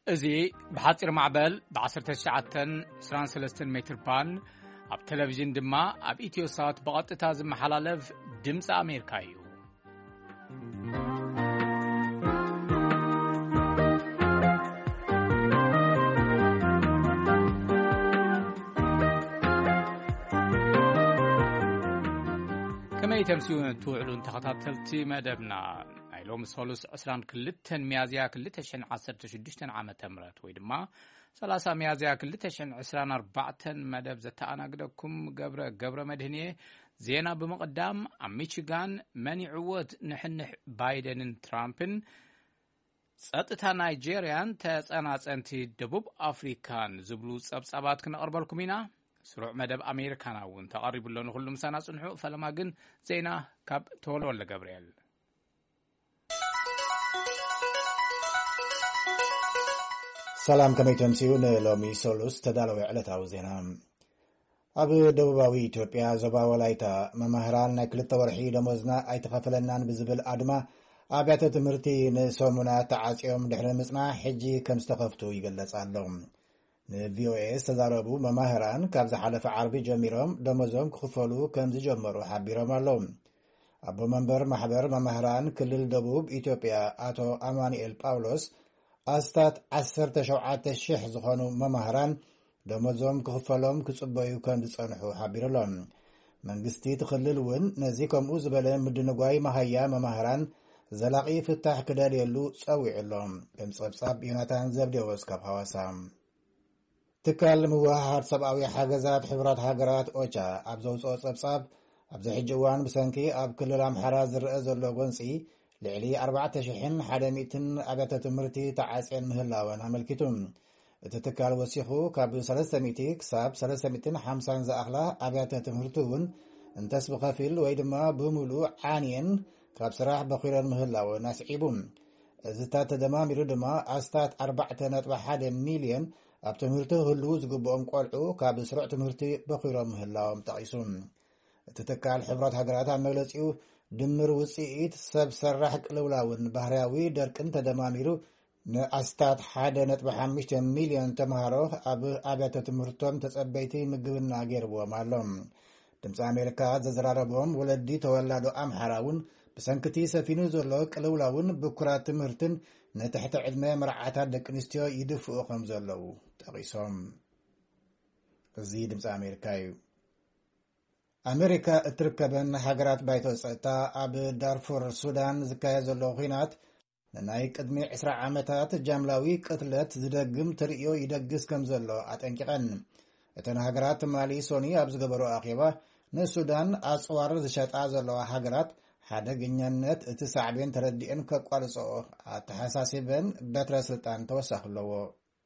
ازي بحصير معبل ب1923 متر بان اب تلفزيون دما اب ايتيوسات بقطتا زمحلالف دمص امريكا እዩ كما يتمسيون توعلون تخطاتلتي مدبنا لوم سولوس 22 ميازيا 2016 عام تمرت ويدما 30 ميازيا 2024 مدب زتاناقدكم قبر مدهنيه زينا بمقدام عم ميشيغان منعوت نحنح بايدن ترامبن صطتا نيجيريان تصناصنتي دبوب افريكان زبلو صبصبات كنقربلكم هنا سرع مدب امريكاناون تقرب لنا كلهم سنه صنحو فلما جن زينا كاب تولو ولا جبريل سلام كميتم سيون لومي سولوس تدالو علتاو زينا ابو دبوباوي ኢትዮጵያ زبا ولايتا ممهران نكلت ورحي دموزنا ايتخفلنان بزبل ادما ابيات تمرتي نسومنا تعاصيوم دحر مصنا حجي كم استخفتو يغلصالهم نVOS تزاربو ممهران كابز حلف عربي جميرهم دموزهم كخفلو كم زجمرو حبيرهم اللهم ابو منبر محبر ممهران كلل دبوب ኢትዮጵያ اتو امانيل باولوس استات 17000 ዝኾኑ መማህራን ደመዞም ክፍፈሎም ክጽበዩ ከም ዝጸንሑ ሓቢሮሎም መንግስቲ ትኽልል ውን ነዚ ከምኡ ዝበለ ምድንጓይ ማህያ መማህራን ዘላቂ ፍታሕ ክደልየሉ ጸዊዕሎም ከምጸብጻብ ዮናታን ዘብዴዎስ ካብ ሐዋሳ ትካል ምዋሃድ ሰብኣዊ ሓገዛት ሕብራት ሃገራት ኦቻ ኣብ ዘውፅኦ ጸብጻብ ኣብ ዝሕጅዋን ብሰንኪ ኣብ ክልል ኣምሓራ ዝርአ ዘሎ ጎንፂ لعلي 4100 أبيات تمرتي تعاسين مهلاوان عملكتم تتكال وسيخو كاب 300 كساب 350 زأخلا أبيات تمرتون انتسب خفيل ويدما بملو عانين كاب سراح بخيرا مهلاوان ناسعيبون زتات دمامير دما أستات 4.1 مليون أب تمرته هلوز قبهم قولعو كاب سرع تمرتي بخيرا مهلاوان تعيسون تتكال حبرات هقرات عملتيو دمر وسيئت سب سرح قلولاون بحرياوي دركن تدماميرو نأستات 1.5 مليون تمهارو أبيات تمرتهم تسبيتي مقبنا غيربو مالهم دمس أمريكا ززراربهم ولدي تولادو أمحراون بسنكتي سفينو زرلو قلولاون بكرات تمرتن نتحت علمي مرعاتا دكنستيو يدفعو خمزلو تغيصهم زي دمس أمريكايو أمريكا تركبن حجرات بايتو سعتا أب دارفور السودان زكاية زلو غينات نايك قدمي 10 عامتات جاملاوي قتلت زدقم ترئيو يدقس كم زلو أتنكيقن اتن حجرات مالي سوني أبز قبرو أخيبا نسودان أصوار زشاتا زلو حجرات حدا قنيانت اتساعبين تردئن كقوالسو اتحساسيبن بتر سلطان توسخ لو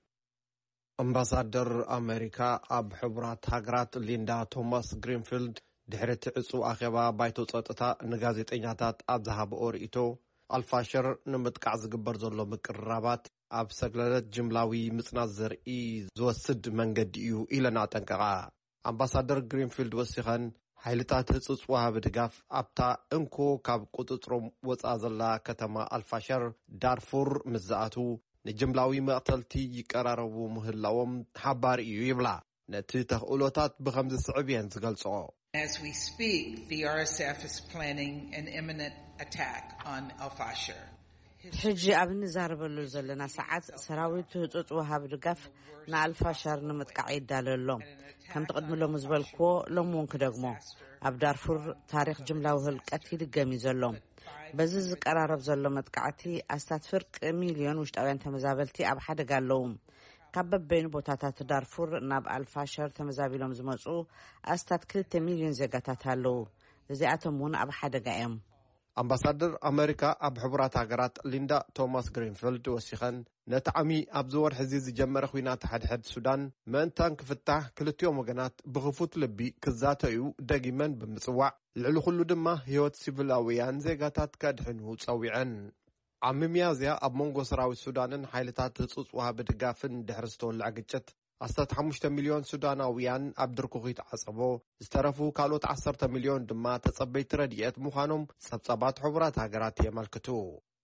أمباسادر أمريكا أب حبرات هاجرات ليندا توماس غرينفيلد دحرت عصو أخيبا بايتو صوتتا نغازيطينياتات أب ذهب أورئيتو الفاشر نمتقع زقبر زلو مقربات أب سقللت جملاوي مصنازر زوسد منقد إيو إلنا تنقعا أمباسادر غرينفيلد وسيخان حيلتات عصوها بدقاف أبتا انكو كاب قططرم وصازلا كتما الفاشر دارفور مزاعتو نجملاوي مقتلتي يقراربو مهلاوم حبار إيو يبلا نتي تخولوتات بخمس صعبين زغلصو As we speak, the RSF is planning an imminent attack on Al-Fashir. حجي أبن زاربلو زلنا ساعات سراويتو تطوها بدقاف نا الفاشر نمتقعيد داللهم كم تقدم لهم زبالكو لهم كدقمو أب دارفور تاريخ جملاوه القتيل قامي زلهم بزز قرارب زلو متقعتي أستات فرق مليون وشتاوين تمزابلتي أب حدا قالهم كبب بين بوتاتات دارفور ناب الفاشر تمزابلهم زمزو أستات 3 مليون زيقاتات هالو زياتمون أب حدا قائم أمباسادر أمريكا أب حبرات هاجرات ليندا توماس غرينفيلد وسيخن نتعمي أبزور حزيز جمر خوينات حد سودان من تانك فتح كلتيوم وغنات بغفوت لبي كزاتيو داقيمن بمسوع العلو خلو دما هيوت سيفلاويان زيغاتات كادحنو تصويعن عم ميازيا أب مونغو سراوي السودانن حيلتات تصوصوها بدقافن دحرستون العقجت أستات 5 مليون سوداناويان أبدركوغيت عصبو استرفو كالوت 10 مليون دما تصبيت رديات مخانم سبصبات حبرات هاجرات يمالكتو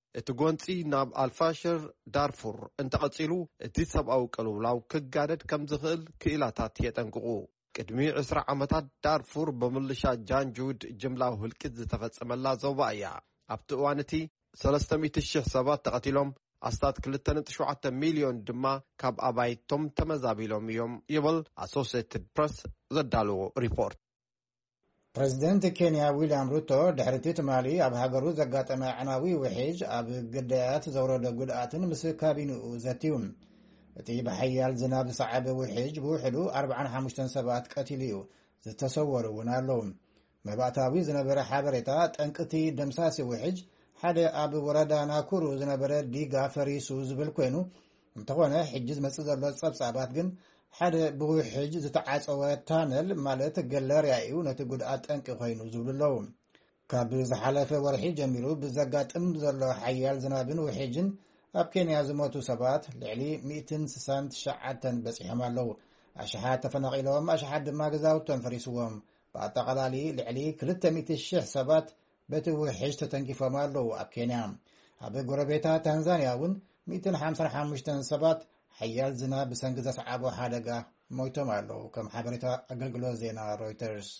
እቲ ጎንፂ ናብ አልፋሽር ዳርፉር እንተቐፂሉ እቲ ሰብኣዊ ቅልውላው ክጋደድ ከም ዝኽእል ክኢላታት የጠንቅቑ ቅድሚ 20 ዓመታት ዳርፉር ብምልሻ ጃንጁድ ጅምላዊ ህልቂት ዝተፈጸመላ ዞባ እያ ኣብቲ እዋን እቲ 300,000 ሰባት ተቐቲሎም ኣስታት 2.7 ሚልዮን ድማ ካብ ኣባይቶም ተመዛቢሎም እዮም ይብል ኣሶሲየትድ ፕሬስ ዘዳለዎ ሪፖርት ፕሬዚደንት ኬንያ ዊልያም ሩቶ ድሕሪ ትማሊ ኣብ ሃገሩ ዘጋጠመ ዕናዊ ውሒጅ ኣብ ግዳያት ዘውረደ ጉድኣትን ምስ ካቢንኡ ዘትዩ እቲ ብሓያል ዝናብ ዝሰዓበ ውሒጅ ብውሕዱ 45 ሰባት ቀቲሉ እዩ ዝተሰወሩ እውን ኣለዉ መባእታዊ ዝነበረ ሓበሬታ ጠንቅቲ ደምሳሲ ውሒጅ ሓደ ኣብ ወረዳ ናኩሩ ዝነበረ ዲጋ ፈሪሱ ዝብል ኮይኑ እንተኾነ ሕጂ ዝመጽእ ዘሎ ጸብጻባት ግን ሓደ ብውሕጅ ዝተዓጸወ ታነል ማለት ገለርያ እዩ ነቲ ጉድኣት ጠንቂ ኮይኑ ዝብሉ ኣለዉ ካብ ዝሓለፈ ወርሒ ጀሚሩ ብዘጋጥም ዘሎ ሓያል ዝናብን ውሒጅን ኣብ ኬንያ ዝሞቱ ሰባት ልዕሊ 169 በፂሖም ኣለዉ ኣሽሓት ተፈናቒሎም ኣሽሓት ድማ ገዛውቶም ፈሪስዎም ብኣጠቓላሊ ልዕሊ 200,000 ሰባት በቲ ውሒጅ ተተንኪፎም ኣለዉ ኣብ ኬንያ ኣብ ጎረቤታ ታንዛንያ እውን 155 ሰባት ሓያል ዝናብ ብሰንኪ ዘስዓቦ ሓደጋ ሞይቶም ኣለዉ ከም ሓበሬታ ኣገልግሎት ዜና ሮይተርስ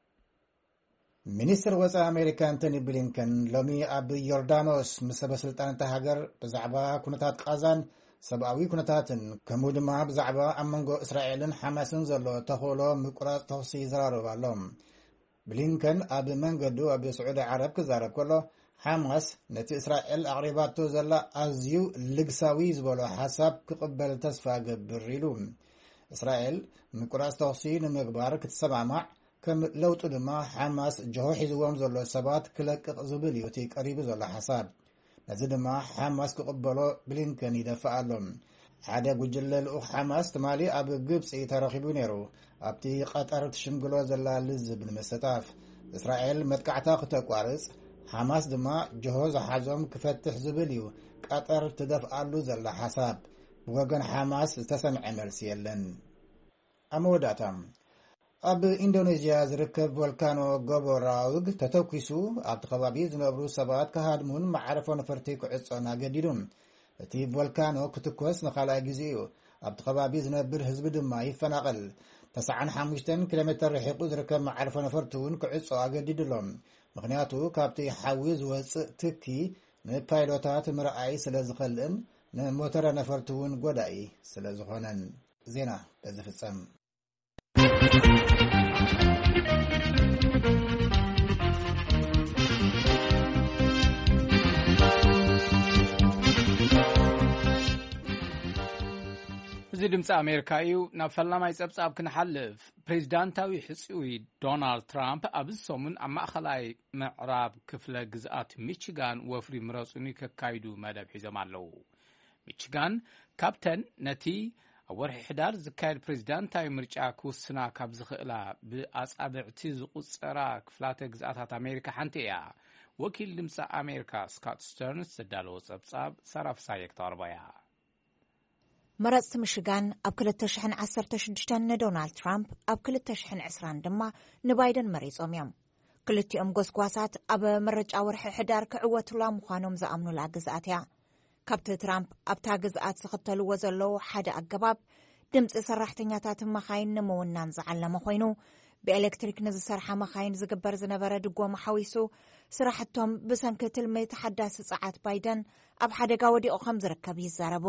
ሚኒስትር ወፃኢ ኣሜሪካ አንቶኒ ብሊንከን ሎሚ ኣብ ዮርዳኖስ ምስ ሰበስልጣናት ሃገር ብዛዕባ ኩነታት ቃዛን ሰብኣዊ ኩነታትን ከምኡ ድማ ብዛዕባ ኣብ መንጎ እስራኤልን ሓማስን ዘሎ ተኽእሎ ምቁራጽ ተኽሲ ይዘራረቡ ኣሎም ብሊንከን ኣብ መንገዱ ኣብ ስዑዲ ዓረብ ክዛረብ ከሎ ሓማስ ነቲ እስራኤል ኣቕሪባቶ ዘላ ኣዝዩ ልግሳዊ ዝበሎ ሓሳብ ክቕበል ተስፋ ገብር ኢሉ እስራኤል ምቁራጽ ተኽሲ ንምግባር ክትሰማማዕ ከም ለውጡ ድማ ሓማስ ጀሆ ሒዝዎም ዘሎ ሰባት ክለቅቕ ዝብል እዩ እቲ ቀሪቡ ዘሎ ሓሳብ ነዚ ድማ ሓማስ ክቕበሎ ብሊንከን ይደፍእ ኣሎ ሓደ ጉጅለ ልኡኽ ሓማስ ትማሊ ኣብ ግብፂ ተረኺቡ ነይሩ ኣብቲ ቀጠር ትሽምግሎ ዘላ ልዝብ ንምስታፍ እስራኤል መጥቃዕታ ክተቋርጽ ሓማስ ድማ ጀሆ ዝሓዞም ክፈትሕ ዝብል እዩ ቀጠር ትደፍኣሉ ዘላ ሓሳብ ብወገን ሓማስ ዝተሰምዐ መልሲ የለን ኣብ መወዳእታ ኣብ ኢንዶኔዥያ ዝርከብ ቮልካኖ ጎቦራውግ ተተኪሱ ኣብቲ ከባቢ ዝነብሩ ሰባት ካሃድሙን ማዕረፎ ነፈርቲ ክዕጾን ኣገዲዱ እቲ ቮልካኖ ክትኮስ ንኻልኣይ ግዜ እዩ ኣብቲ ከባቢ ዝነብር ህዝቢ ድማ ይፈናቐል 95 ኪሎ ሜትር ርሒቑ ዝርከብ ማዕረፎ ነፈርቲ እውን ክዕጾ ኣገዲድሎም ምክንያቱ ካብቲ ሓዊ ዝወፅእ ትኪ ንፓይሎታት ምርኣይ ስለ ዝኸልእን ንሞተረ ነፈርቲ እውን ጎዳኢ ስለ ዝኾነን ዜና በዚ ፍጸም እዚ ድምፂ ኣሜሪካ እዩ ናብ ፈላማይ ጸብጻብ ክንሓልፍ ፕሬዚዳንታዊ ሕጹይ ዶናልድ ትራምፕ ኣብዚ ሰሙን ኣብ ማእኸላይ ምዕራብ ክፍለ ግዝኣት ሚችጋን ወፍሪ ምረጹኒ ከካይዱ መደብ ሒዞም ኣለዉ ሚችጋን ካብተን ነቲ ኣብ ወርሒ ሕዳር ዝካየድ ፕሬዚዳንታዊ ምርጫ ክውስና ካብ ዝኽእላ ብኣጻብዕቲ ዝቝጸራ ክፍላተ ግዝኣታት ኣሜሪካ ሓንቲ እያ ወኪል ድምፂ ኣሜሪካ ስኮት ስተርንስ ዘዳለዎ ጸብጻብ ሰራፍሳየ ክተቕርቦ እያ መረጽቲ ምሽጋን ኣብ 2016 ንዶናልድ ትራምፕ ኣብ 2020 ድማ ንባይደን መሪጾም እዮም ክልቲኦም ጎስጓሳት ኣብ ምርጫ ወርሒ ሕዳር ክዕወትላ ምዃኖም ዝኣምኑላ ግዝኣት እያ ካብቲ ትራምፕ ኣብታ ግዝኣት ዝኽተልዎ ዘለዉ ሓደ ኣገባብ ድምፂ ሰራሕተኛታት መኻይን ንምውናን ዝዓለመ ኮይኑ ብኤሌክትሪክ ንዝሰርሓ መኻይን ዝግበር ዝነበረ ድጎማ ሓዊሱ ስራሕቶም ብሰንኪ ትልሚ ተሓዳሲ ፀዓት ባይደን ኣብ ሓደጋ ወዲቑ ከም ዝርከብ ይዛረቡ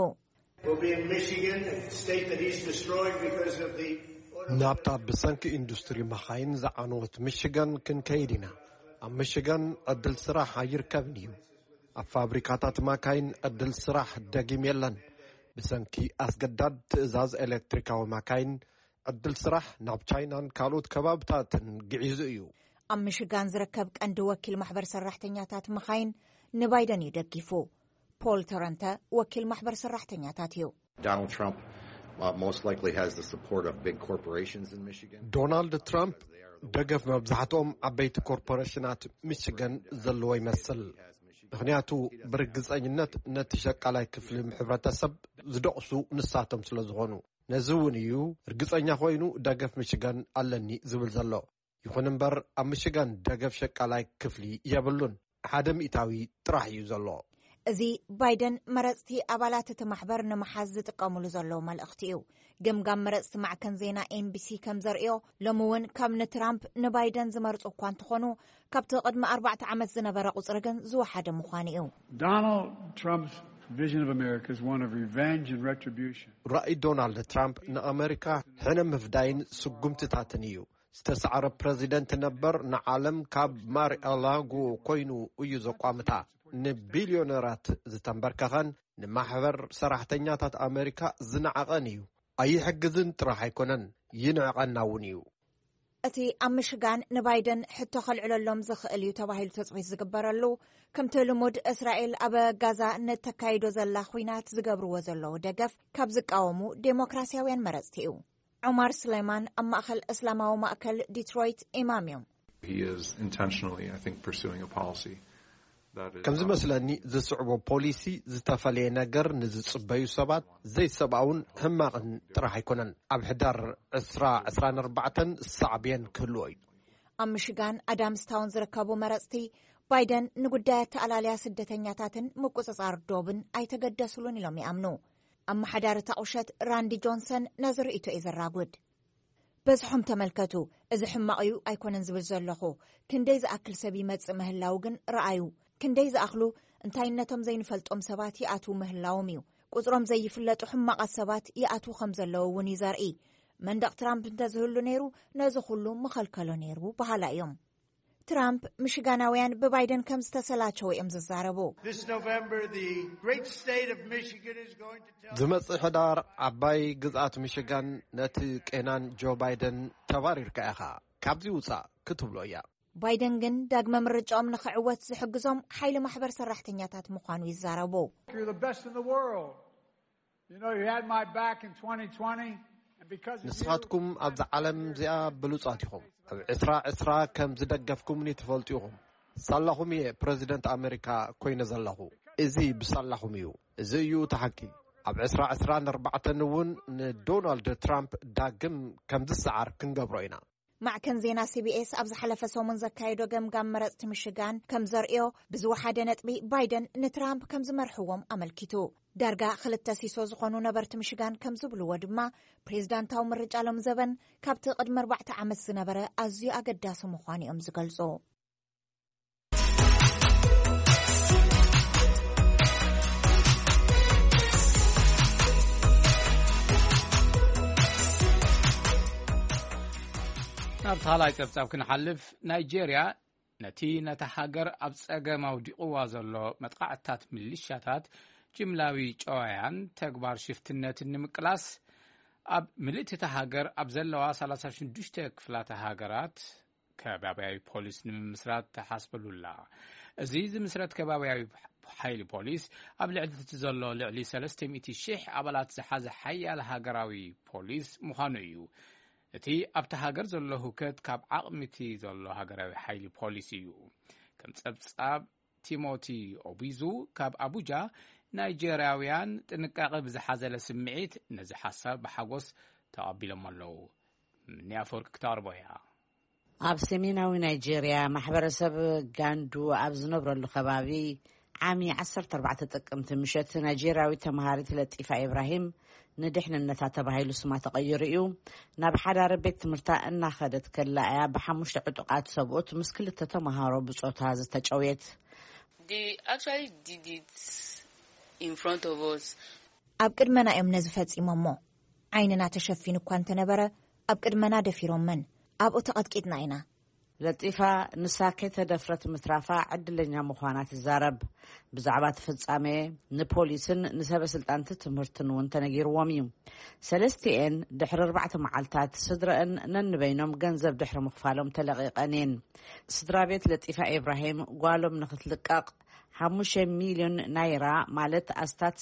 ናብታ ብሰንኪ ኢንዱስትሪ መኻይን ዝዓነወት ሚሽጋን ክንከይድ ኢና ኣብ ሚሽጋን ዕድል ስራሕ ኣይርከብን እዩ ኣብ ፋብሪካታት መካይን ዕድል ስራሕ ደጊም የለን ብሰንኪ ኣስገዳድ ትእዛዝ ኤሌክትሪካዊ መካይን ዕድል ስራሕ ናብ ቻይናን ካልኦት ከባብታትን ግዒዙ እዩ ኣብ ሚሽጋን ዝርከብ ቀንዲ ወኪል ማሕበር ሰራሕተኛታት መኻይን ንባይደን ይደጊፉ ፖል ተረንተ ወኪል ማሕበር ሰራሕተኛታት እዩ Donald Trump most likely has the support of big corporations in Michigan. ዶናልድ ትራምፕ ደገፍ መብዛሕትኦም ዓበይቲ ኮርፖሬሽናት ሚሽጋን ዘለዎ ይመስል ምክንያቱ ብርግፀኝነት ነቲ ሸቃላይ ክፍሊ ሕብረተሰብ ዝደቕሱ ንሳቶም ስለ ዝኾኑ ነዚ እውን እዩ ርግፀኛ ኮይኑ ደገፍ ሚሽጋን ኣለኒ ዝብል ዘሎ ይኹን እምበር ኣብ ሚሽጋን ደገፍ ሸቃላይ ክፍሊ የብሉን 100% ጥራሕ እዩ ዘሎ እዚ ባይደን መረፅቲ ኣባላት እቲ ማሕበር ንመሓዝ ዝጥቀሙሉ ዘለዉ መልእኽቲ እዩ ገምጋም መረፅቲ ማዕከን ዜና ኤምቢሲ ከም ዘርእዮ ሎሚ እውን ካብ ንትራምፕ ንባይደን ዝመርፁ እኳ እንትኾኑ ካብቲ ቅድሚ 4 ዓመት ዝነበረ ቁፅሪ ግን ዝወሓደ ምዃኑ እዩ Donald Trump's vision of America is one of revenge and retribution. رأي دونالد ترامب نأمريكا حنا مفداين سقمتتاتن እዩ ዝተሰዓረ ፕሬዚደንት ነበር ንዓለም ካብ ማርኤላጎ ኮይኑ እዩ ዘቋምታ ንቢልዮነራት ዝተንበርከኸን ንማሕበር ሰራሕተኛታት ኣሜሪካ ዝነዓቐን እዩ ኣይሕግዝን ጥራሕ ኣይኮነን ይንዕቐና እውን እዩ እቲ ኣብ ምሽጋን ንባይደን ሕቶ ኸልዕለሎም ዝኽእል እዩ ተባሂሉ ተጽቢት ዝግበረሉ ከምቲ ልሙድ እስራኤል ኣብ ጋዛ ንተካይዶ ዘላ ኩናት ዝገብርዎ ዘለዉ ደገፍ ካብ ዝቃወሙ ዴሞክራሲያውያን መረፅቲ እዩ ዑማር ስሌማን ኣብ ማእከል እስላማዊ ማእከል ዲትሮይት ኢማም እዮም He is intentionally, I think, pursuing a policy that is... ከም ዝመስለኒ ዝስዕቦ ፖሊሲ ዝተፈለየ ነገር ንዝጽበዩ ሰባት ዘይሰብኣውን ሕማቕን ጥራሕ ኣይኮነን ኣብ ሕዳር 2024 ሳዕብየን ክህልዎ እዩ ኣብ ምሽጋን ኣዳምስታውን ዝርከቡ መረፅቲ ባይደን ንጉዳያት ተኣላልያ ስደተኛታትን ምቁፅጻር ዶብን ኣይተገደስሉን ኢሎም ይኣምኑ ኣብ ማሕዳር ታቁሸት ራንዲ ጆንሰን ነዚ ርእቶ እዩ ዘራጉድ በዝሖም ተመልከቱ እዚ ሕማቕ እዩ ኣይኮነን ዝብል ዘለኹ ክንደይ ዝኣክል ሰብ ይመጽእ ምህላው ግን ረኣዩ ክንደይ ዝኣኽሉ እንታይነቶም ዘይንፈልጦም ሰባት ይኣትዉ ምህላዎም እዩ ቁፅሮም ዘይፍለጡ ሕማቓት ሰባት ይኣትዉ ከም ዘለዉ እውን እዩ ዘርኢ መንደቕ ትራምፕ እንተዝህሉ ነይሩ ነዚ ኩሉ መኸልከሎ ነይሩ በሃላ እዮም ትራምፕ ምሽጋናውያን ብባይደን ከም ዝተሰላቸው እዮም ዝዛረቡ ዝመጽእ ሕዳር ዓባይ ግዝኣት ሚሽጋን ነቲ ቄናን ጆ ባይደን ተባሪርካ ኢኻ ካብዚ ውፃእ ክትብሎ እያ ባይደን ግን ዳግመ ምርጫኦም ንኽዕወት ዝሕግዞም ሓይሊ ማሕበር ሰራሕተኛታት ምዃኑ ይዛረቡ ንስኻትኩም ኣብዚ ዓለም እዚኣ ብሉጻት ኢኹም ኣብ 2020 ከም ዝደገፍኩምኒ ትፈልጡ ኢኹም ሳላኹም እየ ፕሬዚደንት ኣሜሪካ ኮይነ ዘለኹ እዚ ብሳላኹም እዩ እዚ እዩ ተሓቂ ኣብ 2024 እውን ንዶናልድ ትራምፕ ዳግም ከም ዝሰዓር ክንገብሮ ኢና ማዕከን ዜና ሲቢኤስ ኣብ ዝሓለፈ ሰሙን ዘካየዶ ገምጋም መረፅቲ ምሽጋን ከም ዘርእዮ ብዝወሓደ ነጥቢ ባይደን ንትራምፕ ከም ዝመርሕዎም ኣመልኪቱ ዳርጋ 2 ሲሶ ዝኾኑ ነበርቲ ምሽጋን ከም ዝብልዎ ድማ ፕሬዝዳንታዊ ምርጫ ሎም ዘበን ካብቲ ቅድሚ 4 ዓመት ዝነበረ ኣዝዩ ኣገዳሲ ምዃኑ እዮም ዝገልጹ ናብ ታላይ ጸብጻብ ክንሓልፍ ናይጄርያ ነቲ ነታ ሃገር ኣብ ጸገም ኣውዲቑዋ ዘሎ መጥቃዕትታት ሚሊሻታት ጅምላዊ ጨዋያን ተግባር ሽፍትነትን ንምቅላስ ኣብ ምልእቲ እታ ሃገር ኣብ ዘለዋ 36 ክፍላተ ሃገራት ከባቢያዊ ፖሊስ ንምስራት ተሓስበሉላ እዚ ዝምስረት ከባቢያዊ ሓይሊ ፖሊስ ኣብ ልዕሊ እቲ ዘሎ ልዕሊ 300,000 ኣባላት ዝሓዘ ሓያል ሃገራዊ ፖሊስ ምዃኑ እዩ እቲ ኣብቲ ሃገር ዘሎ ሁከት ካብ ዓቕሚቲ ዘሎ ሃገራዊ ሓይሊ ፖሊስ እዩ ከም ጸብጻብ ቲሞቲ ኦቢዙ ካብ ኣቡጃ ናይጄርያውያን ጥንቃቐ ብዝሓዘለ ስምዒት ነዚ ሓሳብ ብሓጎስ ተቐቢሎም ኣለዉ ንኣፈወርቂ ክተቕርቦ እያ ኣብ ሰሜናዊ ናይጄርያ ማሕበረሰብ ጋንዱ ኣብ ዝነብረሉ ከባቢ ዓሚ 14 ጥቅምቲ ምሸት ናይጄርያዊ ተመሃሪት ለጢፋ ኢብራሂም ንድሕንነታ ተባሂሉ ስማ ተቐይሩ እዩ ናብ ሓዳር ቤት ትምህርታ እናኸደት ከላ እያ ብ5 ዕጡቃት ሰብኡት ምስ 2 ተመሃሮ ብጾታ ዝተጨውየት ኣብ ቅድመና እዮም ነዚ ፈጺሞሞ ዓይንና ተሸፊኑ እኳ እንተነበረ ኣብ ቅድመና ደፊሮመን ኣብኡ ተቐጥቂጥና ኢና ለጢፋ ንሳከተ ደፍረት ምትራፋ ዕድለኛ ምዃና ትዛረብ ብዛዕባ ተፈጻሜ ንፖሊስን ንሰበስልጣንቲ ትምህርትን እውን ተነጊርዎም እዩ ሰለስቲአን ድሕሪ 4 መዓልታት ስድረአን ነንበይኖም ገንዘብ ድሕሪ ምኽፋሎም ተለቒቐን እየን ስድራ ቤት ለጢፋ ኢብራሂም ጓሎም ንኽትልቀቕ 5 ሚልዮን ናይራ ማለት ኣስታት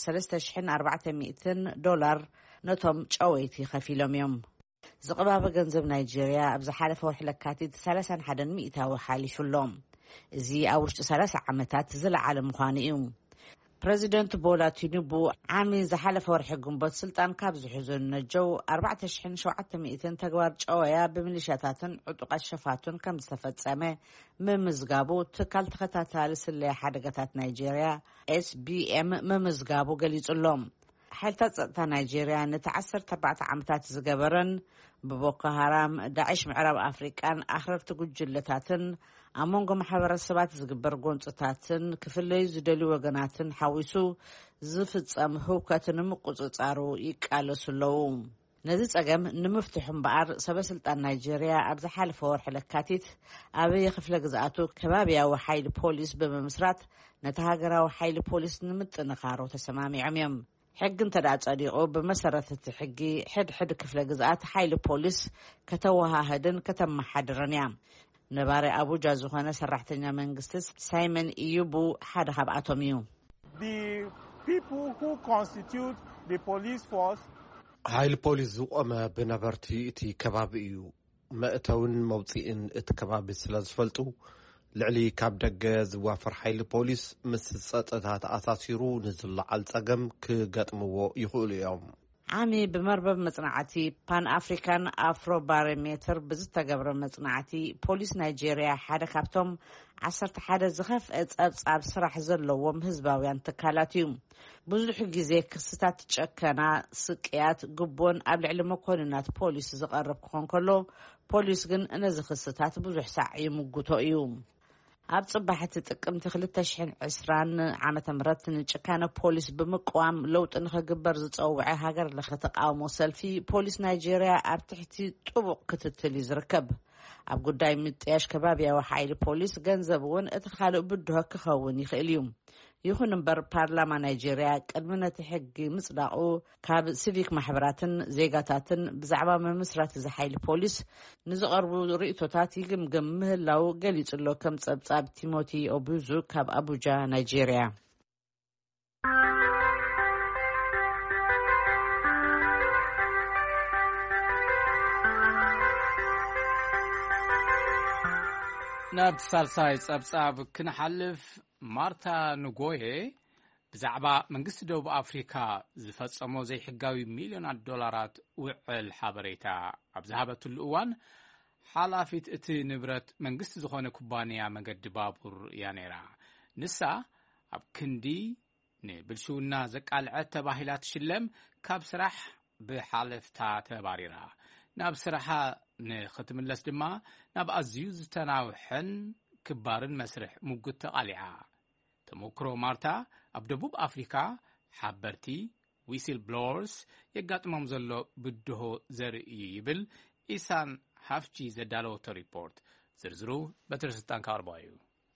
$3,400 ነቶም ጨወይቲ ከፊሎም እዮም ዝቕባበ ገንዘብ ናይጄርያ ኣብ ዝሓለፈ ወርሒ ለካቲት 31 ሚእታዊ ሓሊፉሎም እዚ ኣብ ውሽጢ 30 ዓመታት ዝለዓለ ምዃኑ እዩ ፕሬዚደንት ቦላ ቲኑቡ ዓሚ ዝሓለፈ ወርሒ ግንቦት ስልጣን ካብ ዝሕዙን ነጀው 4700 ተግባር ጨወያ ብሚሊሻታትን ዕጡቃት ሸፋቱን ከም ዝተፈጸመ ምምዝጋቡ ትካል ተኸታታሊ ስለያ ሓደጋታት ናይጄርያ SBM ምምዝጋቡ ገሊጹሎም ሓይልታት ጸጥታ ናይጄርያ ነቲ 14 ዓመታት ዝገበረን ብቦኮ ሃራም ዳዕሽ ምዕራብ ኣፍሪቃን ኣኽረርቲ ጉጅለታትን ኣብ መንጎ ማሕበረሰባት ዝግበር ጎንፅታትን ክፍለዩ ዝደልዩ ወገናትን ሓዊሱ ዝፍጸም ህውከትን ምቁፅጻሩ ይቃለሱ ኣለዉ ነዚ ጸገም ንምፍትሑ እምበኣር ሰበስልጣን ናይጄርያ ኣብ ዝሓለፈ ወርሒ ለካቲት ኣበይ ክፍለ ግዝኣቱ ከባቢያዊ ሓይሊ ፖሊስ ብምምስራት ነቲ ሃገራዊ ሓይሊ ፖሊስ ንምጥንኻሮ ተሰማሚዖም እዮም ሕጊ እንተዳጸዲቑ ብመሰረት እቲ ሕጊ ሕድሕድ ክፍለ ግዝኣት ሓይሊ ፖሊስ ከተወሃህድን ከተመሓድርን እያ ነባሪ አቡጃ ዝኾነ ሰራሕተኛ መንግስቲ ሳይመን ኢዩቡ ሓደ ካብኣቶም እዩ ሓይሊ ፖሊስ ዝቆመ ብነበርቲ እቲ ከባቢ እዩ መእተውን መውፅኢን እቲ ከባቢ ስለ ዝፈልጡ ልዕሊ ካብ ደገ ዝዋፈር ሓይሊ ፖሊስ ምስ ጸጥታ ተኣሳሲሩ ንዝለዓል ጸገም ክገጥምዎ ይኽእሉ እዮም ዓሚ ብመርበብ መጽናዕቲ ፓን አፍሪካን አፍሮ ባሮሜትር ብዝተገብረ መጽናዕቲ ፖሊስ ናይጄርያ ሓደ ካብቶም 11 ዝኸፍአ ጸብጻብ ስራሕ ዘለዎም ህዝባውያን ትካላት እዩ ብዙሕ ግዜ ክስታት ጨከና ስቅያት ግቦን ኣብ ልዕሊ መኮንናት ፖሊስ ዝቐርብ ክኾን ከሎ ፖሊስ ግን ነዚ ክስታት ብዙሕ ሳዕ ይምጉቶ እዩ ኣብ ጽባሕቲ ጥቅምቲ 2020 ዓመተ ምህረት ንጭካነ ፖሊስ ብምቅዋም ለውጢ ንኽግበር ዝጸውዐ ሃገር ለኸ ተቃውሞ ሰልፊ ፖሊስ ናይጄርያ ኣብ ትሕቲ ጥቡቕ ክትትል ይዝርከብ ኣብ ጉዳይ ምጥያሽ ከባቢያዊ ሓይሊ ፖሊስ ገንዘብ እውን እቲ ካልእ ብድሆ ክኸውን ይኽእል እዩ ይኹን እምበር ፓርላማ ናይጄርያ ቅድሚ ነቲ ሕጊ ምጽዳቑ ካብ ሲቪክ ማሕበራትን ዜጋታትን ብዛዕባ ምምስራት ዝሓይሊ ፖሊስ ንዝቐርቡ ርእቶታት ይግምግም ምህላው ገሊጹ ኣሎ ከም ጸብጻብ ቲሞቲ ኦቡዙ ካብ አቡጃ ናይጄርያ ናብ ሳልሳይ ጸብጻብ ክንሓልፍ ማርታ ንጎዬ ብዛዕባ መንግስቲ ደቡብ ኣፍሪካ ዝፈጸሞ ዘይሕጋዊ ሚልዮናት ዶላራት ውዕል ሓበሬታ ኣብ ዝሃበትሉ እዋን ሓላፊት እቲ ንብረት መንግስቲ ዝኾነ ኩባንያ መንገዲ ባቡር እያ ነይራ ንሳ ኣብ ክንዲ ንብልሽውና ዘቃልዐት ተባሂላ ትሽለም ካብ ስራሕ ብሓለፍታ ተባሪራ ናብ ስራሓ ንኽትምለስ ድማ ናብ ኣዝዩ ዝተናውሐን ክባርን መስርሕ ሙግት ተቃሊዓ ተሞክሮ ማርታ ኣብ ደቡብ ኣፍሪካ ሓበርቲ ዊስል ብሎወርስ የጋጥሞም ዘሎ ብድሆ ዘርኢ ይብል ኢሳን ሃፍጂ ዘዳለወቶ ሪፖርት ዝርዝሩ በትሪ ስልጣን ካርባ እዩ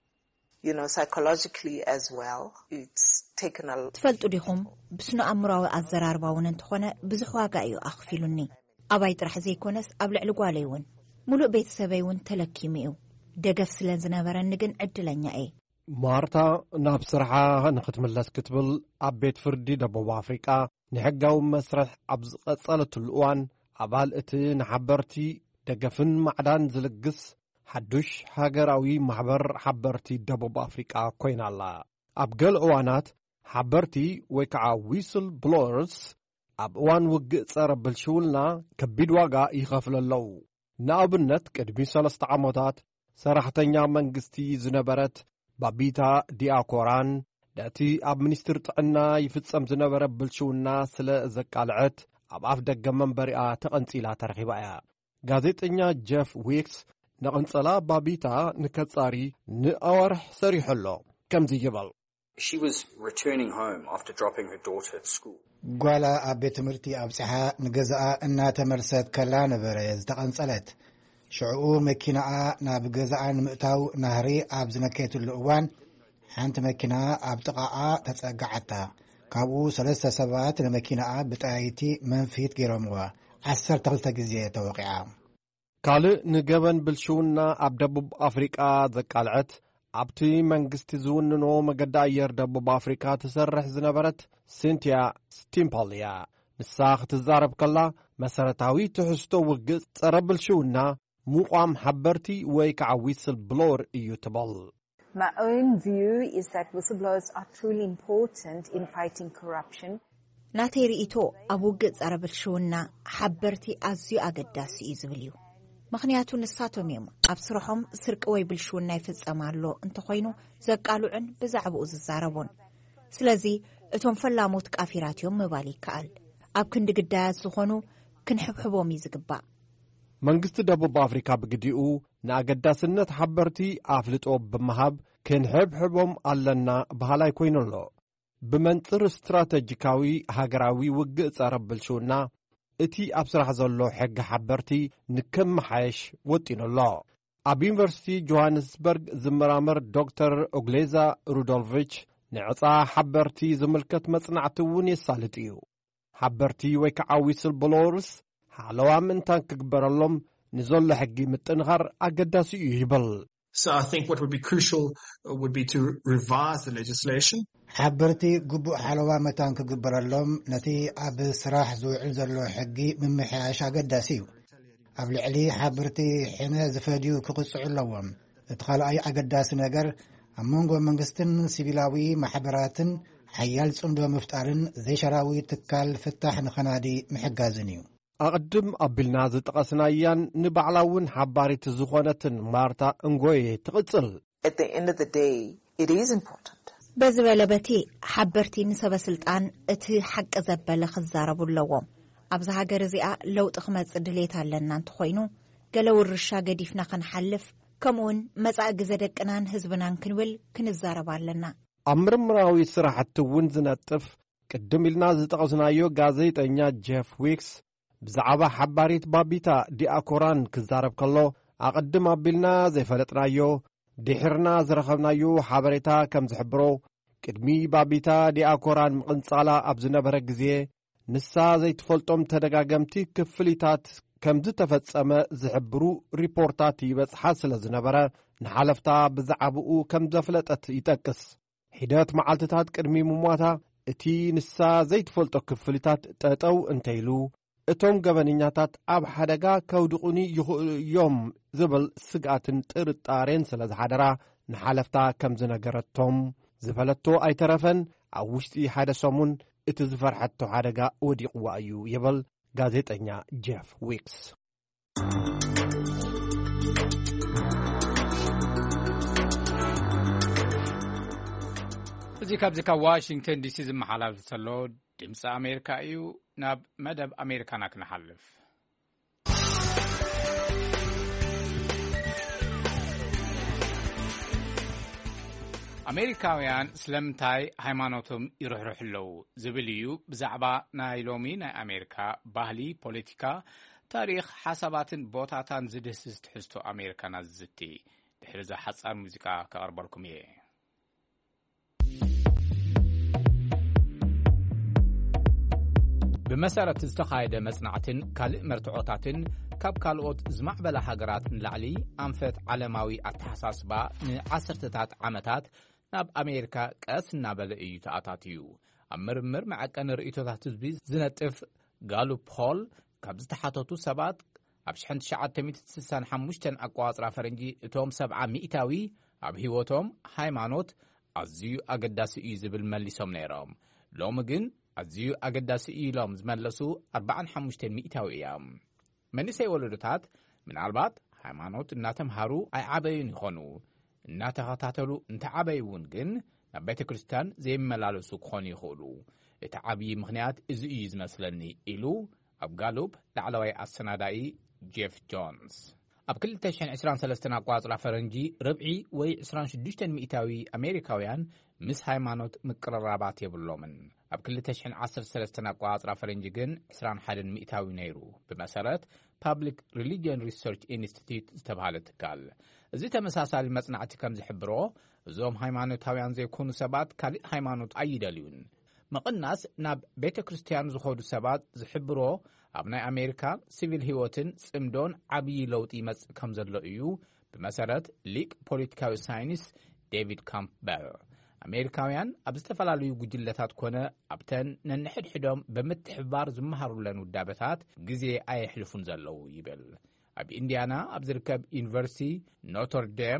psychologically as well it's taken a ትፈልጡ ዲኹም ብስነ ኣእምሮዊ ኣዘራርባ እውን እንትኾነ ብዙሕ ዋጋ እዩ ኣኽፊሉኒ ኣባይ ጥራሕ ዘይኮነስ ኣብ ልዕሊ ጓለይ እውን ሙሉእ ቤተሰበይ እውን ተለኪሙ እዩ ደገፍ ስለን ዝነበረኒ ግን ዕድለኛ እየ ማርታ ናብ ስርሓ ንኽትምለስ ክትብል ኣብ ቤት ፍርዲ ደቡብ ኣፍሪቃ ንሕጋዊ መስርሕ ኣብ ዝቐጸለትሉ እዋን ኣባል እቲ ንሓበርቲ ደገፍን ማዕዳን ዝልግስ ሓዱሽ ሃገራዊ ማሕበር ሓበርቲ ደቡብ ኣፍሪቃ ኮይና ኣላ ኣብ ገለ እዋናት ሓበርቲ ወይ ከዓ ዊስል ብሎወርስ ኣብ እዋን ውግእ ጸረ ብልሽውልና ከቢድ ዋጋ ይኸፍሉ ኣለዉ ንኣብነት ቅድሚ 3 ዓመታት ሰራሕተኛ መንግስቲ ዝነበረት ባቢታ ዲያኮራን ነቲ ኣብ ሚኒስትር ጥዕና ይፍጸም ዝነበረ ብልሽውና ስለ ዘቃልዐት ኣብ ኣፍ ደገ መንበሪኣ ተቐንጺላ ተረኺባ እያ ጋዜጠኛ ጀፍ ዊክስ ንቕንጸላ ባቢታ ንከጻሪ ንኣዋርሕ ሰሪሑ ኣሎ ከምዚ ይብል She was returning home after dropping her daughter at school. ጓላ ኣብ ቤት ትምህርቲ ኣብጽሓ ንገዛኣ እናተመልሰት ከላ ነበረ ዝተቐንጸለት ሽዑኡ መኪናኣ ናብ ገዛኣ ንምእታው ናህሪ ኣብ ዝነከየትሉ እዋን ሓንቲ መኪና ኣብ ጥቓኣ ተጸጋዓታ ካብኡ 3 ሰባት ንመኪናኣ ብጣይቲ መንፊት ገይሮምዋ 12 ግዜ ተወቂዓ ካልእ ንገበን ብልሽውና ኣብ ደቡብ ኣፍሪቃ ዘቃልዐት ኣብቲ መንግስቲ ዝውንኖ መገዲ ኣየር ደቡብ ኣፍሪካ ትሰርሕ ዝነበረት ሲንቲያ ስቲምፖል እያ ንሳ ክትዛረብ ከላ መሰረታዊ ትሕዝቶ ውግእ ጸረ ብልሽውና ምቋም ሓበርቲ ወይ ከዓ ዊስል ብሎወር እዩ ትብል My own view is that whistleblowers are truly important in fighting corruption. ናተይ ርእይቶ ኣብ ውግእ ጸረ ብልሽውና ሓበርቲ ኣዝዩ ኣገዳሲ እዩ ዝብል እዩ ምኽንያቱ ንሳቶም እዮም ኣብ ስርሖም ስርቂ ወይ ብልሽውና ይፍጸማሎ እንተኾይኑ ዘቃልዑን ብዛዕባኡ ዝዛረቡን ስለዚ እቶም ፈላሞት ቃፊራት እዮም ምባል ይከኣል ኣብ ክንዲ ግዳያት ዝኾኑ ክንሕብሕቦም እዩ ዝግባእ መንግስቲ ደቡብ ኣፍሪካ ብግዲኡ ንኣገዳስነት ሓበርቲ ኣፍልጦ ብምሃብ ክንሕብሕቦም ኣለና ባህላይ ኮይኑ ኣሎ ብመንጽር ስትራቴጂካዊ ሃገራዊ ውግእ ጸረ ብልሽውና እቲ ኣብ ስራሕ ዘሎ ሕጊ ሓበርቲ ንክመሓየሽ ወጢኑ ኣሎ ኣብ ዩኒቨርሲቲ ጆሃንስበርግ ዝመራመር ዶክተር ኦግሌዛ ሩዶልቪች ንዕፃ ሓበርቲ ዝምልከት መጽናዕቲ እውን የሳልጥ እዩ ሓበርቲ ወይ ከዓ ዊስል ብሎወርስ ሓለዋ ምንታን ክግበረሎም ንዘሎ ሕጊ ምጥንኻር ኣገዳሲ እዩ ይብል So I think what would be crucial would be to revise the legislation. ሓበርቲ ግቡእ ሓለዋ መታን ክግበረሎም ነቲ ኣብ ስራሕ ዝውዕል ዘሎ ሕጊ ምምሕያሽ ኣገዳሲ እዩ ኣብ ልዕሊ ሓበርቲ ሕነ ዝፈድዩ ክቕጽዑ ኣለዎም እቲ ካልኣይ ኣገዳሲ ነገር ኣብ መንጎ መንግስትን ሲቪላዊ ማሕበራትን ሓያል ጽምዶ ምፍጣርን ዘይሸራዊ ትካል ፍታሕ ንኸናዲ ምሕጋዝን እዩ ኣቕድም ኣቢልና ዝጠቐስናያን ንባዕላውን ሓባሪት ዝኾነትን ማርታ እንጎየ ትቕጽል At the end of the day, it is important. በዝበለበቲ ሓበርቲ ንሰበስልጣን እቲ ሓቂ ዘበለ ክዛረቡ ኣለዎም ኣብዚ ሃገር እዚኣ ለውጢ ክመጽእ ድሌት ኣለና እንተኾይኑ ገለ ውርሻ ገዲፍና ክንሓልፍ ከምኡውን መጻኢ ግዜ ደቅናን ህዝብናን ክንብል ክንዛረብ ኣለና ኣብ ምርምራዊ ስራሕቲ እውን ዝነጥፍ ቅድም ኢልና ዝጠቐስናዮ ጋዜጠኛ ጄፍ ዊክስ ብዛዕባ ሓባሪት ባቢታ ዲኣኮራን ክዛረብ ከሎ ኣቕድም ኣቢልና ዘይፈለጥናዮ ድሕርና ዝረኸብናዮ ሓበሬታ ከም ዝሕብሮ ቅድሚ ባቢታ ዲኣኮራን ምቕንጻላ ኣብ ዝነበረ ግዜ ንሳ ዘይትፈልጦም ተደጋገምቲ ክፍሊታት ከም ዝተፈጸመ ዝሕብሩ ሪፖርታት ይበጽሓ ስለ ዝነበረ ንሓለፍታ ብዛዕባኡ ከም ዘፍለጠት ይጠቅስ ሒደት መዓልትታት ቅድሚ ምሟታ እቲ ንሳ ዘይትፈልጦ ክፍሊታት ጠጠው እንተይሉ እቶም ገበነኛታት ኣብ ሓደጋ ከውድቑኒ ይኽእሉ እዮም ዝብል ስጋትን ጥርጣሬን ስለ ዝሓደራ ንሓለፍታ ከም ዝነገረቶም ዝፈለቶ ኣይተረፈን ኣብ ውሽጢ ሓደ ሰሙን እቲ ዝፈርሐቶ ሓደጋ ወዲቕዋ እዩ ይብል ጋዜጠኛ ጄፍ ዊክስ እዚ ካብዚ ካብ ዋሽንግተን ዲሲ ዝመሓላለፍ ዘሎ ድምፂ ኣሜሪካ እዩ ናብ መደብ ኣሜሪካና ክንሓልፍ ኣሜሪካውያን ስለምንታይ ሃይማኖቶም ይርሕርሑ ኣለዉ ዝብል እዩ ብዛዕባ ናይ ሎሚ ናይ ኣሜሪካ ባህሊ ፖለቲካ ታሪክ ሓሳባትን ቦታታን ዝድህስስ ትሕዝቶ ኣሜሪካና ዝዝቲ ድሕሪ ዛ ሓፃር ሙዚቃ ከቕርበልኩም እየ ብመሰረት ዝተኻየደ መጽናዕትን ካልእ መርትዖታትን ካብ ካልኦት ዝማዕበላ ሃገራት ንላዕሊ ኣንፈት ዓለማዊ ኣተሓሳስባ ንዓሰርተታት ዓመታት ናብ ኣሜሪካ ቀስ እናበለ እዩ ተኣታትዩ ኣብ ምርምር መዐቀኒ ርእይቶታት ህዝቢ ዝነጥፍ ጋሉፕ ፖል ካብ ዝተሓተቱ ሰባት ኣብ 1965 ኣቋፅራ ፈረንጂ እቶም 70 ሚእታዊ ኣብ ህይወቶም ሃይማኖት ኣዝዩ ኣገዳሲ እዩ ዝብል መሊሶም ነይሮም ሎሚ ግን ኣዝዩ ኣገዳሲ እዩ ኢሎም ዝመለሱ 45 ሚእታዊ እዮም መንእሰይ ወለዶታት ምናልባት ሃይማኖት እናተምሃሩ ኣይዓበዩን ይኾኑ እናተኸታተሉ እንተዓበዩ እውን ግን ናብ ቤተ ክርስቲያን ዘይመላለሱ ክኾኑ ይኽእሉ እቲ ዓብዪ ምኽንያት እዚ እዩ ዝመስለኒ ኢሉ ኣብ ጋሉፕ ላዕለዋይ ኣሰናዳኢ ጄፍ ጆንስ ኣብ 2023 ኣቋፅራ ፈረንጂ ርብዒ ወይ 26 ሚእታዊ ኣሜሪካውያን ምስ ሃይማኖት ምቅርራባት የብሎምን ኣብ 2013 ኣቋፅራ ፈረንጂ ግን 21 ሚእታዊ ነይሩ ብመሰረት ፓብሊክ ሪሊጅን ሪሰርች ኢንስቲትዩት ዝተባሃለ ትካል እዚ ተመሳሳሊ መጽናዕቲ ከም ዝሕብሮ እዞም ሃይማኖታውያን ዘይኮኑ ሰባት ካልእ ሃይማኖት ኣይደልዩን መቕናስ ናብ ቤተ ክርስቲያን ዝኸዱ ሰባት ዝሕብሮ ኣብ ናይ ኣሜሪካ ሲቪል ህይወትን ጽምዶን ዓብዪ ለውጢ ይመጽእ ከም ዘሎ እዩ ብመሰረት ሊቅ ፖለቲካዊ ሳይንስ ዴቪድ ካምፕበል ኣሜሪካውያን ኣብ ዝተፈላለዩ ጉጅለታት ኮነ ኣብተን ነንሕድሕዶም ብምትሕባር ዝመሃሩለን ውዳበታት ግዜ ኣየሕልፉን ዘለዉ ይብል ኣብ ኢንዲያና ኣብ ዝርከብ ዩኒቨርሲቲ ኖተርዴም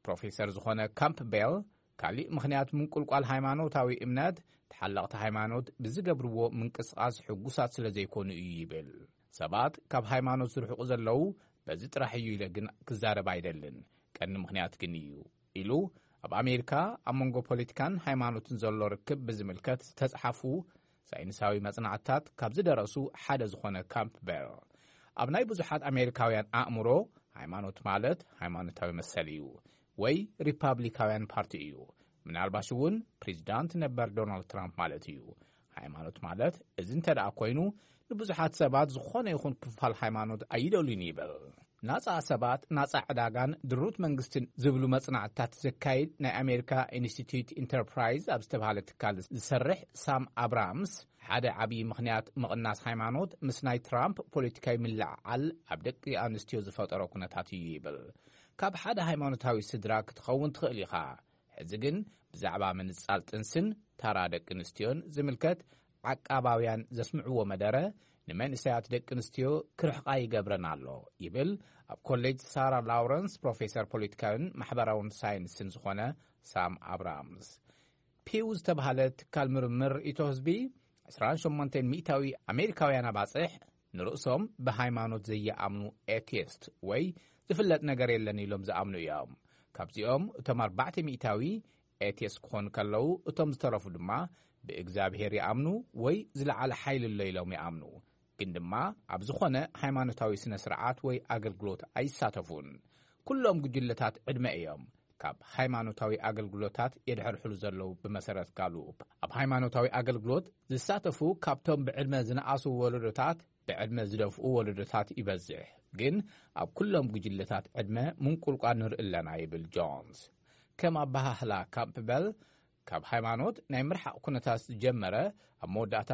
ፕሮፌሰር ዝኾነ ካምፕቤል ካልእ ምኽንያት ምንቁልቋል ሃይማኖታዊ እምነት ተሓለቕቲ ሃይማኖት ብዝገብርዎ ምንቅስቓስ ሕጉሳት ስለ ዘይኮኑ እዩ ይብል። ሰባት ካብ ሃይማኖት ዝርሕቑ ዘለዉ በዚ ጥራሕ እዩ ኢለ ግን ክዛረብ ኣይደልን፣ ቀኒ ምኽንያት ግን እዩ ኢሉ ኣብ ኣሜሪካ ኣብ መንጎ ፖለቲካን ሃይማኖትን ዘሎ ርክብ ብዝምልከት ዝተጻሓፉ ሳይንሳዊ መጽናዕትታት ካብ ዝደረሱ ሓደ ዝኾነ ካምፕቤል ኣብ ናይ ብዙሓት ኣሜሪካውያን ኣእምሮ ሃይማኖት ማለት ሃይማኖታዊ መሰል እዩ ወይ ሪፓብሊካውያን ፓርቲ እዩ፣ ምናልባሽ እውን ፕሬዚዳንት ነበር ዶናልድ ትራምፕ ማለት እዩ። ሃይማኖት ማለት እዚ እንተደኣ ኮይኑ ንብዙሓት ሰባት ዝኾነ ይኹን ክፋል ሃይማኖት ኣይደሉን ይብል። ናፃ ሰባት ናፃ ዕዳጋን ድሩት መንግስትን ዝብሉ መጽናዕትታት ዘካይድ ናይ ኣሜሪካ ኢንስቲትዩት ኢንተርፕራይዝ ኣብ ዝተባሃለ ትካል ዝሰርሕ ሳም አብራምስ ሓደ ዓብዪ ምኽንያት ምቕናስ ሃይማኖት ምስ ናይ ትራምፕ ፖለቲካዊ ምልዕዓል ኣብ ደቂ ኣንስትዮ ዝፈጠሮ ኩነታት እዩ ይብል። ካብ ሓደ ሃይማኖታዊ ስድራ ክትኸውን ትኽእል ኢኻ፣ ሕዚ ግን ብዛዕባ ምንጻል ጥንስን ታራ ደቂ ኣንስትዮን ዝምልከት ዓቃባውያን ዘስምዕዎ መደረ ንመንእሰያት ደቂ ኣንስትዮ ክርሕቓ ይገብረን ኣሎ ይብል ኣብ ኮሌጅ ሳራ ላውረንስ ፕሮፌሰር ፖለቲካውን ማሕበራውን ሳይንስን ዝኾነ ሳም አብራምስ። ፒው ዝተባሃለ ትካል ምርምር ኢቶ ህዝቢ 28 ሚእታዊ ኣሜሪካውያን ኣባፅሕ ንርእሶም ብሃይማኖት ዘይኣምኑ ኤቲስት ወይ ዝፍለጥ ነገር የለን ኢሎም ዝኣምኑ እዮም። ካብዚኦም እቶም 4 ሚእታዊ ኤቲስት ክኾኑ ከለዉ እቶም ዝተረፉ ድማ ብእግዚኣብሔር ይኣምኑ ወይ ዝለዓለ ሓይሊ ኣሎ ኢሎም ይኣምኑ፣ ግን ድማ ኣብ ዝኾነ ሃይማኖታዊ ስነ ስርዓት ወይ ኣገልግሎት ኣይሳተፉን። ኩሎም ጉጅለታት ዕድመ እዮም ካብ ሃይማኖታዊ ኣገልግሎታት የድሕርሕሉ ዘለዉ ብመሰረት ጋሉብ። ኣብ ሃይማኖታዊ ኣገልግሎት ዝሳተፉ ካብቶም ብዕድመ ዝነኣሱ ወለዶታት ብዕድመ ዝደፍኡ ወለዶታት ይበዝሕ፣ ግን ኣብ ኩሎም ጉጅለታት ዕድመ ምንቁልቋል ንርኢ ኣለና ይብል ጆንስ። ከም ኣባሃህላ ካምፕቤል ካብ ሃይማኖት ናይ ምርሓቕ ኩነታት ዝጀመረ ኣብ መወዳእታ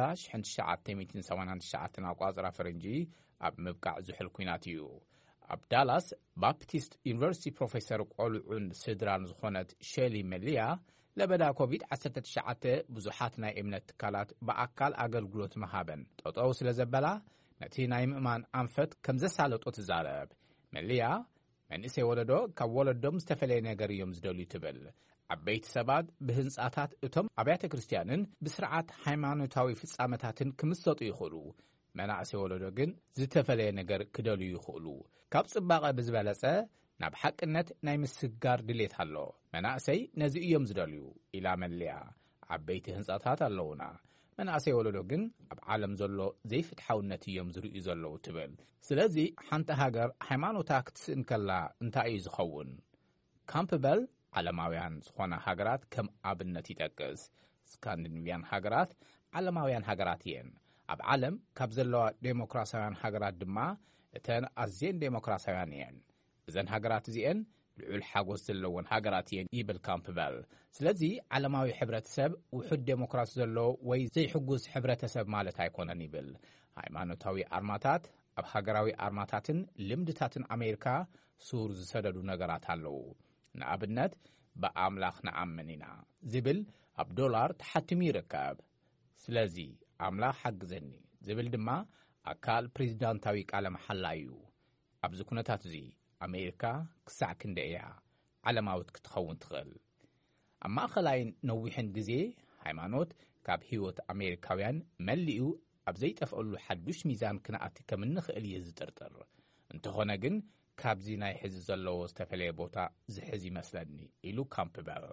1989 ኣቋፅራ ፈረንጂ ኣብ ምብቃዕ ዝሕል ኩናት እዩ። ኣብ ዳላስ ባፕቲስት ዩኒቨርሲቲ ፕሮፌሰር ቆልዑን ስድራን ዝኾነት ሼሊ መሊያ ለበዳ ኮቪድ-19 ብዙሓት ናይ እምነት ትካላት ብኣካል ኣገልግሎት መሃበን ጠጠው ስለ ዘበላ ነቲ ናይ ምእማን ኣንፈት ከም ዘሳለጦ ትዛረብ። መሊያ መንእሰይ ወለዶ ካብ ወለዶም ዝተፈለየ ነገር እዮም ዝደልዩ ትብል። ዓበይቲ ሰባት ብህንጻታት እቶም ኣብያተ ክርስቲያንን ብስርዓት ሃይማኖታዊ ፍጻመታትን ክምሰጡ ይኽእሉ፣ መናእሰይ ወለዶ ግን ዝተፈለየ ነገር ክደልዩ ይኽእሉ። ካብ ጽባቐ ብዝበለጸ ናብ ሓቅነት ናይ ምስጋር ድሌት ኣሎ። መናእሰይ ነዚ እዮም ዝደልዩ ኢላ መለያ። ዓበይቲ ህንጻታት ኣለውና፣ መናእሰይ ወለዶ ግን ኣብ ዓለም ዘሎ ዘይፍትሓውነት እዮም ዝርእዩ ዘለዉ ትብል። ስለዚ ሓንቲ ሃገር ሃይማኖታ ክትስእን ከላ እንታይ እዩ ዝኸውን? ካምፕቤል ዓለማውያን ዝኾነ ሃገራት ከም ኣብነት ይጠቅስ። ስካንዲኔቪያን ሃገራት ዓለማውያን ሃገራት እየን። ኣብ ዓለም ካብ ዘለዋ ዴሞክራሲያውያን ሃገራት ድማ እተን ኣዝየን ዴሞክራሲያውያን እየን። እዘን ሃገራት እዚአን ልዑል ሓጎስ ዘለወን ሃገራት እየን ይብል ካምፕቤል። ስለዚ ዓለማዊ ሕብረተሰብ ውሑድ ዴሞክራሲ ዘለዎ ወይ ዘይሕጉስ ሕብረተሰብ ማለት ኣይኮነን ይብል። ሃይማኖታዊ ኣርማታት ኣብ ሃገራዊ ኣርማታትን ልምድታትን ኣሜሪካ ሱር ዝሰደዱ ነገራት ኣለዉ። ንኣብነት ብኣምላኽ ንኣምን ኢና ዝብል ኣብ ዶላር ተሓቲሙ ይርከብ። ስለዚ ኣምላኽ ሓግዘኒ ዝብል ድማ ኣካል ፕሬዚዳንታዊ ቃለ መሓላ እዩ። ኣብዚ ኩነታት እዚ ኣሜሪካ ክሳዕ ክንደይ እያ ዓለማዊት ክትኸውን ትኽእል? ኣብ ማእኸላይን ነዊሕን ግዜ ሃይማኖት ካብ ህይወት ኣሜሪካውያን መሊኡ ኣብ ዘይጠፍአሉ ሓዱሽ ሚዛን ክንኣቲ ከም እንኽእል እየ ዝጥርጥር። እንተኾነ ግን ካብዚ ናይ ሕዚ ዘለዎ ዝተፈለየ ቦታ ዝሕዝ ይመስለኒ ኢሉ ካምፕቤል።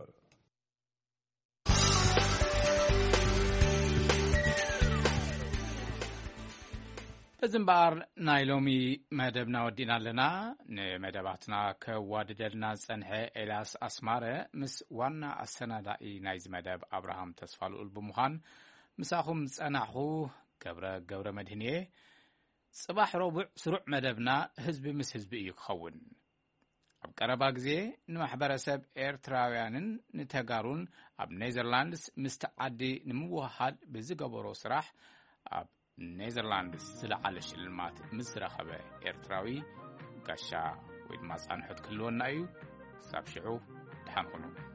እዚ እምበኣር ናይ ሎሚ መደብና ወዲና ኣለና። ንመደባትና ከዋድደልና ዝጸንሐ ኤልያስ ኣስማረ ምስ ዋና ኣሰናዳኢ ናይዚ መደብ ኣብርሃም ተስፋልኡል ብምዃን ምሳኹም ጸናሕኹ ገብረ መድህን እየ። ጽባሕ ረቡዕ ስሩዕ መደብና ህዝቢ ምስ ህዝቢ እዩ ክኸውን። ኣብ ቀረባ ግዜ ንማሕበረሰብ ኤርትራውያንን ንተጋሩን ኣብ ኔዘርላንድስ ምስቲ ዓዲ ንምውሃድ ብዝገበሮ ስራሕ ኣብ ኔዘርላንድስ ዝለዓለ ሽልማት ምስ ዝረኸበ ኤርትራዊ ጋሻ ወይ ድማ ጻንሖት ክህልወና እዩ። ሳብ ሽዑ ድሓን ኩኑ።